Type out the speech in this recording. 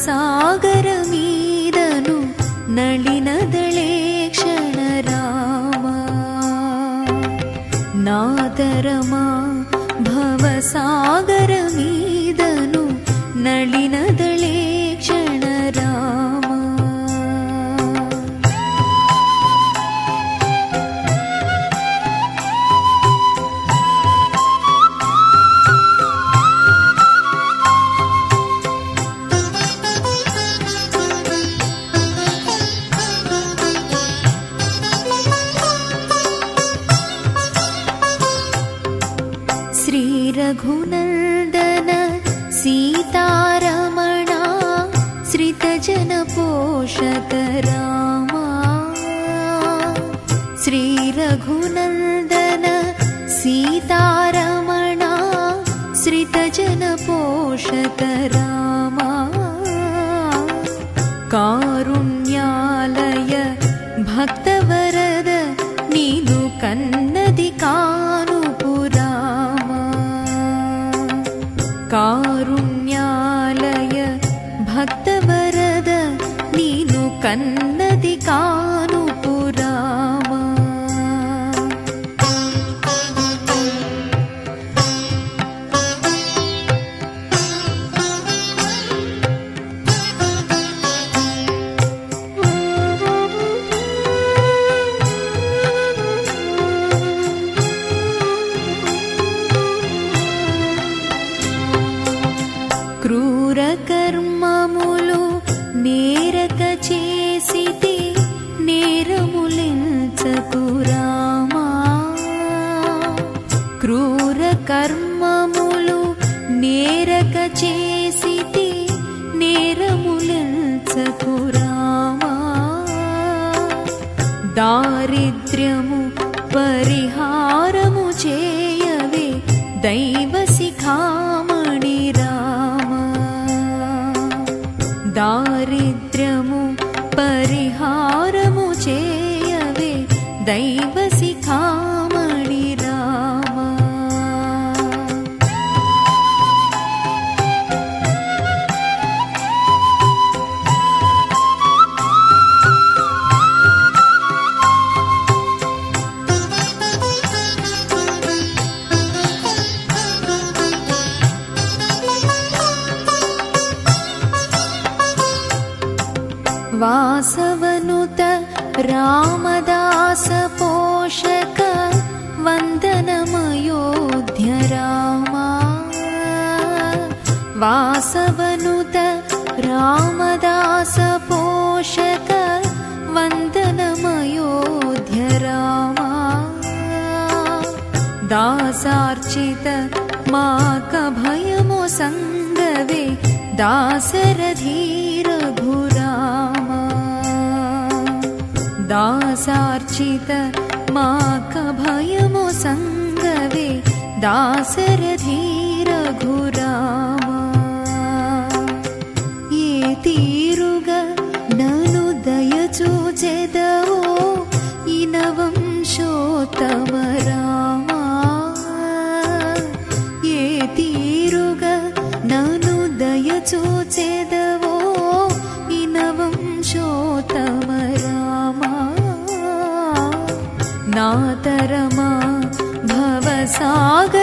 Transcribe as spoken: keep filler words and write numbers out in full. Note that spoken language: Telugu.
భవసాగరమీదను నళినదళే క్షణ రామ నాదరమా భవసాగరమీదను నళినదళే క్షణ రామ रघुनन्दन सीतारमणा श्रितजन पोषक रामा श्री रघुनन्दन सीतारमणा श्रितजन पोषक रामा कारुण्यालय भक्तवरद नीनु कन्नदि कानुपुरा कारुण्यालय भक्तवरद नीनु कन्नदि कानुपुरामा క్రూర కర్మములు నేరక చేసితి నేరములించకు రామా క్రూర కర్మములు నేరక చేసితి నేరములించకు రామా దారిద్ర్యము పరిహారము చేయవే దైవ శిఖామణి दारिद्र्यमु परिहारमु चेयवे दैव शिखामणि रामा वासवनुत रामदास पोषक वन्दनमयोध्य रामा वासवनुत रामदास पोषक वन्दनमयोध्य रामा दासार्चित माकभयमो सङ्गवे दासरथी रघुरामा दासार्चित माकभयमो सङ्गवे दासरथी रघुरामा ये तीरुग ननु दयचूचेदवो इनवंशोत्तम रामा ये तीरुग ननु दयचूचेदवो इनवंशोत्तम रामा नातरमा भवसागर